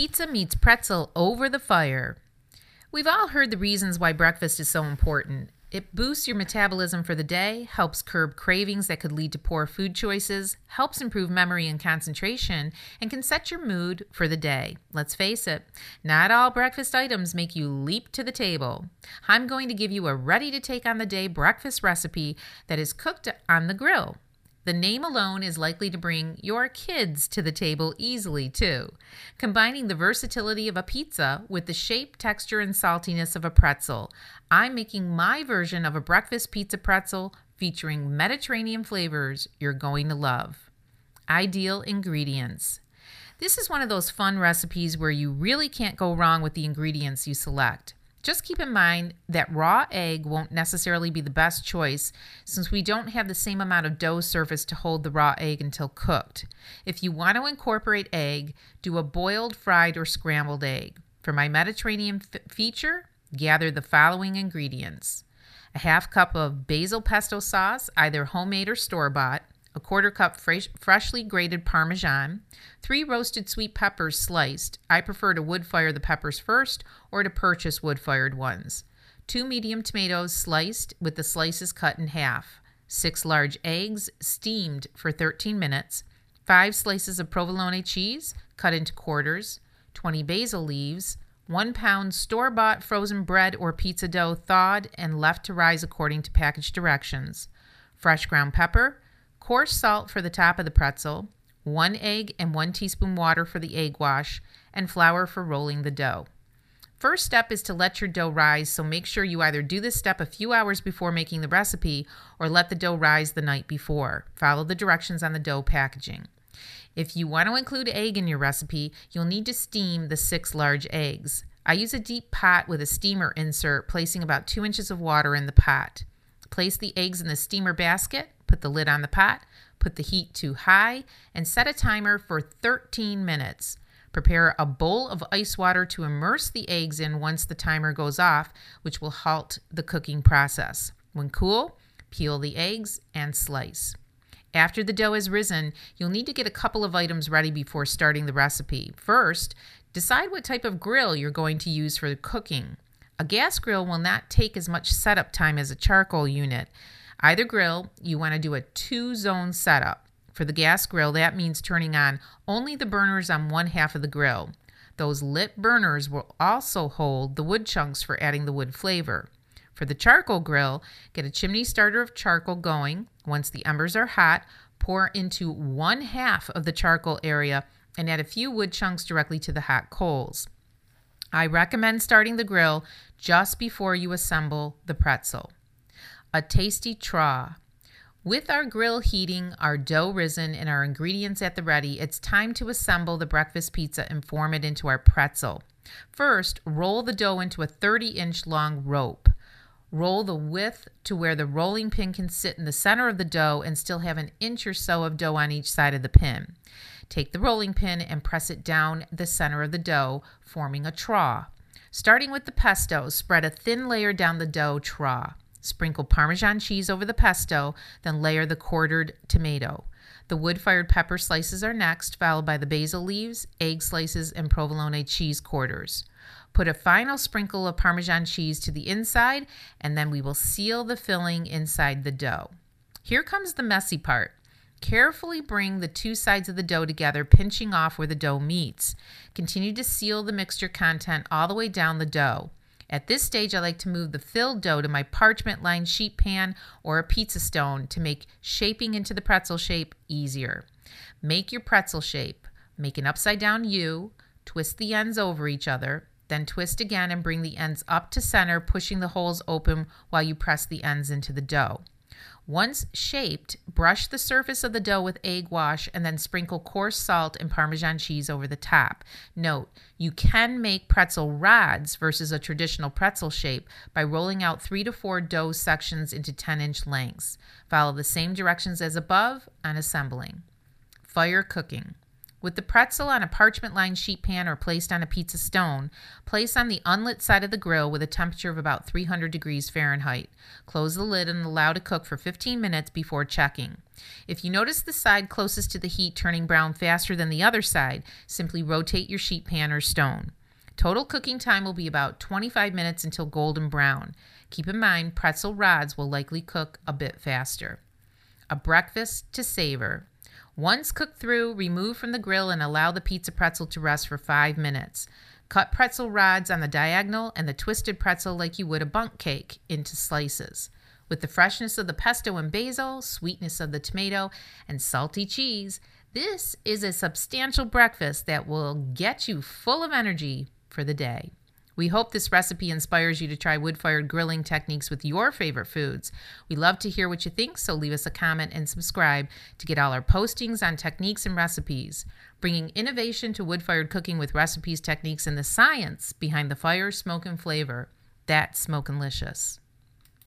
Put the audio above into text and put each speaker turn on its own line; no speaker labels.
Pizza meets pretzel over the fire. We've all heard the reasons why breakfast is so important. It boosts your metabolism for the day, helps curb cravings that could lead to poor food choices, helps improve memory and concentration, and can set your mood for the day. Let's face it, not all breakfast items make you leap to the table. I'm going to give you a ready-to-take-on-the-day breakfast recipe that is cooked on the grill. The name alone is likely to bring your kids to the table easily, too. Combining the versatility of a pizza with the shape, texture, and saltiness of a pretzel, I'm making my version of a breakfast pizza pretzel featuring Mediterranean flavors you're going to love. Ideal ingredients. This is one of those fun recipes where you really can't go wrong with the ingredients you select. Just keep in mind that raw egg won't necessarily be the best choice since we don't have the same amount of dough surface to hold the raw egg until cooked. If you want to incorporate egg, do a boiled, fried, or scrambled egg. For my Mediterranean feature, gather the following ingredients: a half cup of basil pesto sauce, either homemade or store-bought, a quarter cup freshly grated Parmesan, 3 roasted sweet peppers sliced. I prefer to wood fire the peppers first or to purchase wood-fired ones. 2 medium tomatoes sliced with the slices cut in half. 6 large eggs steamed for 13 minutes. 5 slices of provolone cheese cut into quarters. 20 basil leaves. 1 pound store-bought frozen bread or pizza dough thawed and left to rise according to package directions. Fresh ground pepper. Coarse salt for the top of the pretzel, 1 egg and 1 teaspoon water for the egg wash, and flour for rolling the dough. First step is to let your dough rise, so make sure you either do this step a few hours before making the recipe or let the dough rise the night before. Follow the directions on the dough packaging. If you want to include egg in your recipe, you'll need to steam the 6 large eggs. I use a deep pot with a steamer insert, placing about 2 inches of water in the pot. Place the eggs in the steamer basket. Put the lid on the pot, put the heat to high, and set a timer for 13 minutes. Prepare a bowl of ice water to immerse the eggs in once the timer goes off, which will halt the cooking process. When cool, peel the eggs and slice. After the dough has risen, you'll need to get a couple of items ready before starting the recipe. First, decide what type of grill you're going to use for the cooking. A gas grill will not take as much setup time as a charcoal unit. Either grill, you want to do a 2-zone setup. For the gas grill, that means turning on only the burners on one half of the grill. Those lit burners will also hold the wood chunks for adding the wood flavor. For the charcoal grill, get a chimney starter of charcoal going. Once the embers are hot, pour into 1/2 of the charcoal area and add a few wood chunks directly to the hot coals. I recommend starting the grill just before you assemble the pretzel. A tasty traw. With our grill heating, our dough risen, and our ingredients at the ready, it's time to assemble the breakfast pizza and form it into our pretzel. First, roll the dough into a 30-inch long rope. Roll the width to where the rolling pin can sit in the center of the dough and still have an inch or so of dough on each side of the pin. Take the rolling pin and press it down the center of the dough, forming a traw. Starting with the pesto, spread a thin layer down the dough traw. Sprinkle Parmesan cheese over the pesto, then layer the quartered tomato. The wood-fired pepper slices are next, followed by the basil leaves, egg slices, and provolone cheese quarters. Put a final sprinkle of Parmesan cheese to the inside, and then we will seal the filling inside the dough. Here comes the messy part. Carefully bring the 2 sides of the dough together, pinching off where the dough meets. Continue to seal the mixture content all the way down the dough. At this stage, I like to move the filled dough to my parchment-lined sheet pan or a pizza stone to make shaping into the pretzel shape easier. Make your pretzel shape. Make an upside-down U, twist the ends over each other, then twist again and bring the ends up to center, pushing the holes open while you press the ends into the dough. Once shaped, brush the surface of the dough with egg wash and then sprinkle coarse salt and Parmesan cheese over the top. Note, you can make pretzel rods versus a traditional pretzel shape by rolling out 3 to 4 dough sections into 10-inch lengths. Follow the same directions as above on assembling. Fire cooking. With the pretzel on a parchment-lined sheet pan or placed on a pizza stone, place on the unlit side of the grill with a temperature of about 300 degrees Fahrenheit. Close the lid and allow to cook for 15 minutes before checking. If you notice the side closest to the heat turning brown faster than the other side, simply rotate your sheet pan or stone. Total cooking time will be about 25 minutes until golden brown. Keep in mind, pretzel rods will likely cook a bit faster. A breakfast to savor. Once cooked through, remove from the grill and allow the pizza pretzel to rest for 5 minutes. Cut pretzel rods on the diagonal and the twisted pretzel like you would a bundt cake into slices. With the freshness of the pesto and basil, sweetness of the tomato, and salty cheese, this is a substantial breakfast that will get you full of energy for the day. We hope this recipe inspires you to try wood-fired grilling techniques with your favorite foods. We love to hear what you think, so leave us a comment and subscribe to get all our postings on techniques and recipes. Bringing innovation to wood-fired cooking with recipes, techniques, and the science behind the fire, smoke, and flavor. That's Smokin'Licious.